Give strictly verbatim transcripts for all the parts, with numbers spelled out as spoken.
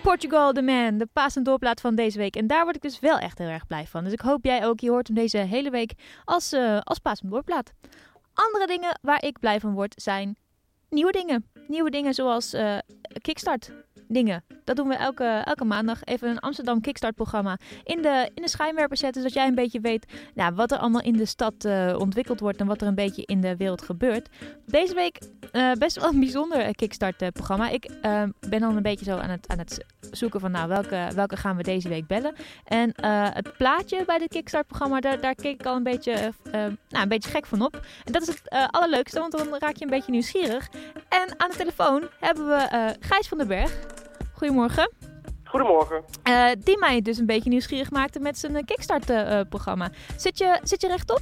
Portugal the Man, de paas- en doorplaat van deze week. En daar word ik dus wel echt heel erg blij van. Dus ik hoop jij ook. Je hoort hem deze hele week als, uh, als paas- en doorplaat. Andere dingen waar ik blij van word zijn nieuwe dingen. Nieuwe dingen zoals uh, Kickstart dingen. Dat doen we elke, elke maandag. Even een Amsterdam Kickstart programma in de, in de schijnwerper zetten. Zodat jij een beetje weet nou, wat er allemaal in de stad uh, ontwikkeld wordt. En wat er een beetje in de wereld gebeurt. Deze week uh, best wel een bijzonder Kickstart uh, programma. Ik uh, ben al een beetje zo aan het, aan het zoeken van nou, welke, welke gaan we deze week bellen. En uh, het plaatje bij dit Kickstart programma, daar, daar keek ik al een beetje, uh, nou, een beetje gek van op. En dat is het uh, allerleukste, want dan raak je een beetje nieuwsgierig. En aan de telefoon hebben we uh, Gijs van den Berg. Goedemorgen. Goedemorgen. Uh, die mij dus een beetje nieuwsgierig maakte met zijn Kickstart-programma. Uh, zit, je, zit je rechtop?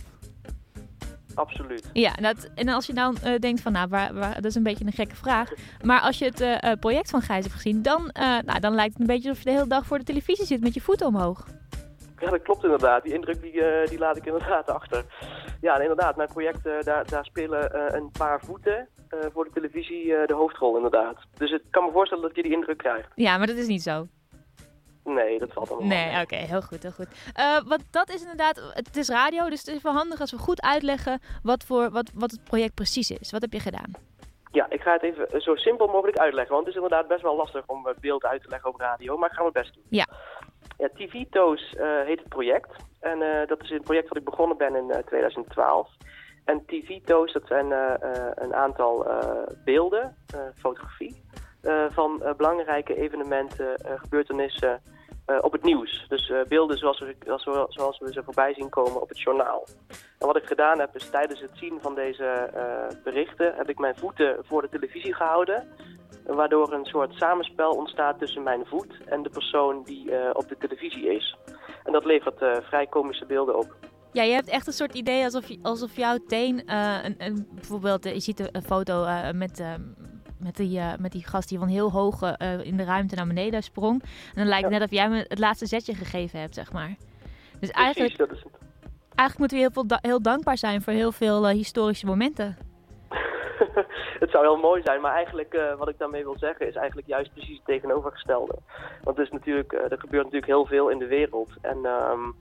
Absoluut. Ja, dat, en als je dan uh, denkt van, nou, waar, waar, dat is een beetje een gekke vraag. Maar als je het uh, project van Gijs hebt gezien, dan, uh, nou, dan lijkt het een beetje alsof je de hele dag voor de televisie zit met je voeten omhoog. Ja, dat klopt inderdaad. Die indruk die, uh, die laat ik inderdaad achter. Ja, en inderdaad, mijn project, uh, daar, daar spelen uh, een paar voeten uh, voor de televisie uh, de hoofdrol inderdaad. Dus ik kan me voorstellen dat je die indruk krijgt. Ja, maar dat is niet zo. Nee, dat valt allemaal. Nee, oké, okay, heel goed, heel goed. Uh, wat dat is inderdaad, het is radio, dus het is wel handig als we goed uitleggen wat, voor, wat, wat het project precies is. Wat heb je gedaan? Ja, ik ga het even zo simpel mogelijk uitleggen, want het is inderdaad best wel lastig om beeld uit te leggen op radio, maar ik ga mijn best doen. Ja. Ja, T V-Toos uh, heet het project en uh, dat is een project wat ik begonnen ben in uh, twintig twaalf. En T V-Toos, dat zijn uh, uh, een aantal uh, beelden, uh, fotografie, uh, van uh, belangrijke evenementen, uh, gebeurtenissen uh, op het nieuws. Dus uh, beelden zoals we, zoals, we, zoals we ze voorbij zien komen op het journaal. En wat ik gedaan heb is tijdens het zien van deze uh, berichten heb ik mijn voeten voor de televisie gehouden. Waardoor een soort samenspel ontstaat tussen mijn voet en de persoon die uh, op de televisie is. En dat levert uh, vrij komische beelden op. Ja, je hebt echt een soort idee alsof, je, alsof jouw teen, uh, een, een, bijvoorbeeld, uh, je ziet een foto uh, met, uh, met, die, uh, met die gast die van heel hoog uh, in de ruimte naar beneden sprong. En dan lijkt het ja. net of jij me het laatste zetje gegeven hebt, zeg maar. Dus Precies, eigenlijk, dat is het. Eigenlijk moeten we heel, veel da- heel dankbaar zijn voor heel veel uh, historische momenten. Het zou heel mooi zijn, maar eigenlijk uh, wat ik daarmee wil zeggen is eigenlijk juist precies het tegenovergestelde. Want er, is natuurlijk, uh, er gebeurt natuurlijk heel veel in de wereld. En um,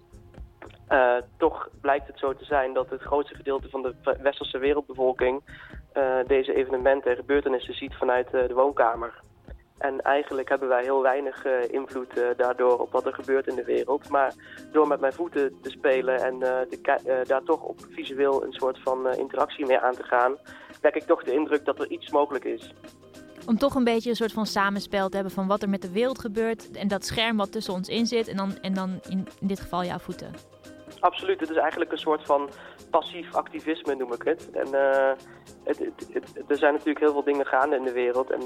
uh, toch blijkt het zo te zijn dat het grootste gedeelte van de westerse wereldbevolking uh, deze evenementen en gebeurtenissen ziet vanuit uh, de woonkamer. En eigenlijk hebben wij heel weinig uh, invloed uh, daardoor op wat er gebeurt in de wereld. Maar door met mijn voeten te spelen en uh, te ki- uh, daar toch op visueel een soort van uh, interactie mee aan te gaan, wek ik toch de indruk dat er iets mogelijk is. Om toch een beetje een soort van samenspel te hebben van wat er met de wereld gebeurt en dat scherm wat tussen ons in zit en dan, en dan in, in dit geval jouw voeten. Absoluut, het is eigenlijk een soort van passief activisme noem ik het. En uh, het, het, het, er zijn natuurlijk heel veel dingen gaande in de wereld. En uh,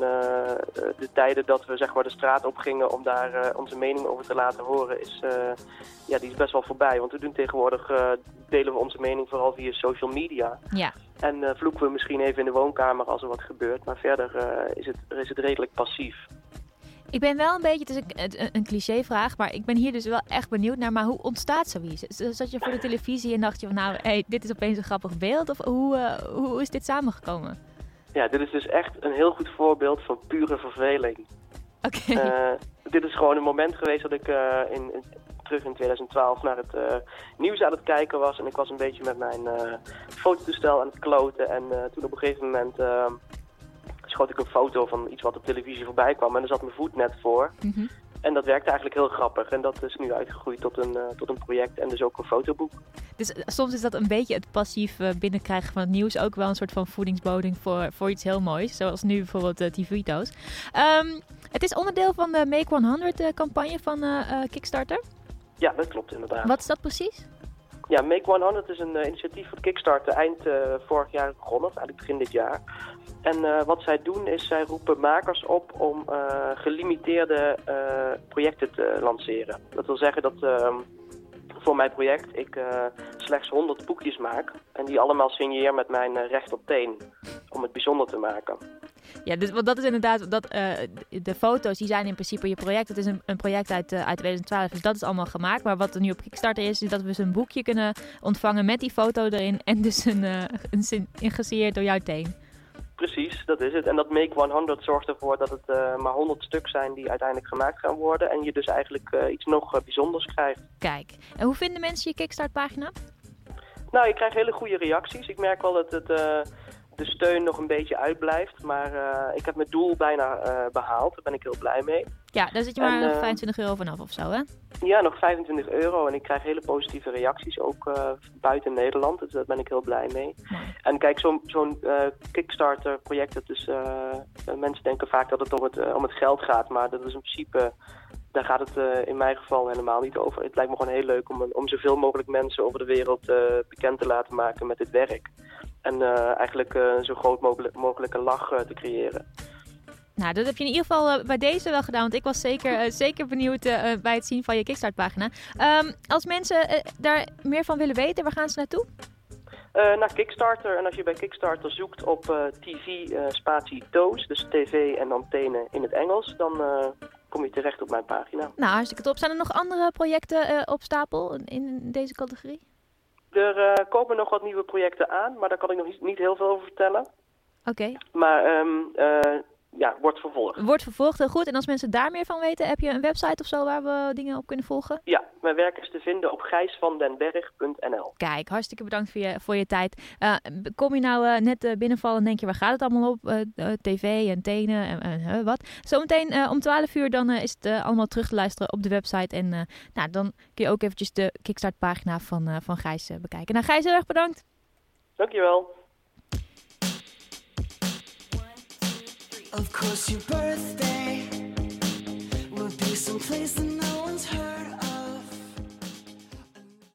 de tijden dat we zeg maar de straat op gingen om daar uh, onze mening over te laten horen, is, uh, ja, die is best wel voorbij. Want we doen tegenwoordig, uh, delen we onze mening vooral via social media. Ja. En uh, vloeken we misschien even in de woonkamer als er wat gebeurt. Maar verder uh, is, het, is het redelijk passief. Ik ben wel een beetje, het is een, een, een clichévraag, maar ik ben hier dus wel echt benieuwd naar, maar hoe ontstaat zoiets? Zat je voor de televisie en dacht je van nou, hey, dit is opeens een grappig beeld? Of hoe, uh, hoe is dit samengekomen? Ja, dit is dus echt een heel goed voorbeeld van pure verveling. Oké. Okay. Uh, dit is gewoon een moment geweest dat ik uh, in, in, terug in twintig twaalf naar het uh, nieuws aan het kijken was. En ik was een beetje met mijn uh, fototoestel aan het kloten. En uh, toen op een gegeven moment uh, schoot ik een foto van iets wat op televisie voorbij kwam. En er zat mijn voet net voor. Mm-hmm. En dat werkte eigenlijk heel grappig. En dat is nu uitgegroeid tot een, uh, tot een project en dus ook een fotoboek. Dus uh, soms is dat een beetje het passief uh, binnenkrijgen van het nieuws ook wel een soort van voedingsbodem voor, voor iets heel moois. Zoals nu bijvoorbeeld uh, T V-Toos. Um, het is onderdeel van de Make honderd uh, campagne van uh, uh, Kickstarter. Ja, dat klopt inderdaad. Wat is dat precies? Ja, Make honderd is een uh, initiatief van Kickstarter eind uh, vorig jaar begonnen, of eigenlijk begin dit jaar. En uh, wat zij doen is, zij roepen makers op om uh, gelimiteerde uh, projecten te lanceren. Dat wil zeggen dat uh, voor mijn project ik uh, slechts honderd boekjes maak. En die allemaal signeer met mijn uh, rechterteen, om het bijzonder te maken. Ja, dus, want dat is inderdaad, dat, uh, de foto's die zijn in principe je project. Het is een, een project uit, uh, uit twintig twaalf, dus dat is allemaal gemaakt. Maar wat er nu op Kickstarter is, is dat we dus een boekje kunnen ontvangen met die foto erin. En dus een, uh, een, een gesigneerd door jouw teen. Precies, dat is het. En dat Make honderd zorgt ervoor dat het uh, maar honderd stuk zijn die uiteindelijk gemaakt gaan worden. En je dus eigenlijk uh, iets nog uh, bijzonders krijgt. Kijk, en hoe vinden mensen je Kickstart-pagina? Nou, je krijgt hele goede reacties. Ik merk wel dat het, uh, de steun nog een beetje uitblijft. Maar uh, ik heb mijn doel bijna uh, behaald. Daar ben ik heel blij mee. Ja, daar zit je maar en, uh, vijfentwintig euro vanaf of zo, hè? Ja, nog vijfentwintig euro. En ik krijg hele positieve reacties, ook uh, buiten Nederland. Dus daar ben ik heel blij mee. Ja. En kijk, zo'n zo'n uh, Kickstarter project, dat is, uh, uh, mensen denken vaak dat het om het, uh, om het geld gaat. Maar dat is in principe, daar gaat het uh, in mijn geval helemaal niet over. Het lijkt me gewoon heel leuk om, om zoveel mogelijk mensen over de wereld uh, bekend te laten maken met dit werk. En uh, eigenlijk uh, zo groot mogelijk, mogelijke lach uh, te creëren. Nou, dat heb je in ieder geval uh, bij deze wel gedaan. Want ik was zeker, uh, zeker benieuwd uh, bij het zien van je Kickstart-pagina. Um, als mensen uh, daar meer van willen weten, waar gaan ze naartoe? Uh, naar Kickstarter. En als je bij Kickstarter zoekt op uh, T V uh, spatie Toos, dus tv en dan tenen in het Engels, dan uh, kom je terecht op mijn pagina. Nou, hartstikke top. Zijn er nog andere projecten uh, op stapel in deze categorie? Er uh, komen nog wat nieuwe projecten aan, maar daar kan ik nog niet, niet heel veel over vertellen. Oké. Okay. Maar um, uh, ja, wordt vervolgd. Wordt vervolgd, heel goed. En als mensen daar meer van weten, heb je een website of zo waar we dingen op kunnen volgen? Ja, mijn werk is te vinden op gijsvandenberg punt n l. Kijk, hartstikke bedankt voor je, voor je tijd. Uh, kom je nou uh, net uh, binnenvallen en denk je, waar gaat het allemaal op? Uh, uh, tv en tenen en uh, uh, wat? Zometeen uh, om twaalf uur dan uh, is het uh, allemaal terug te luisteren op de website. En uh, nou, dan kun je ook eventjes de Kickstart pagina van, uh, van Gijs uh, bekijken. Nou, Gijs, heel erg bedankt. Dankjewel. Of course your birthday would be someplace that no one's heard of.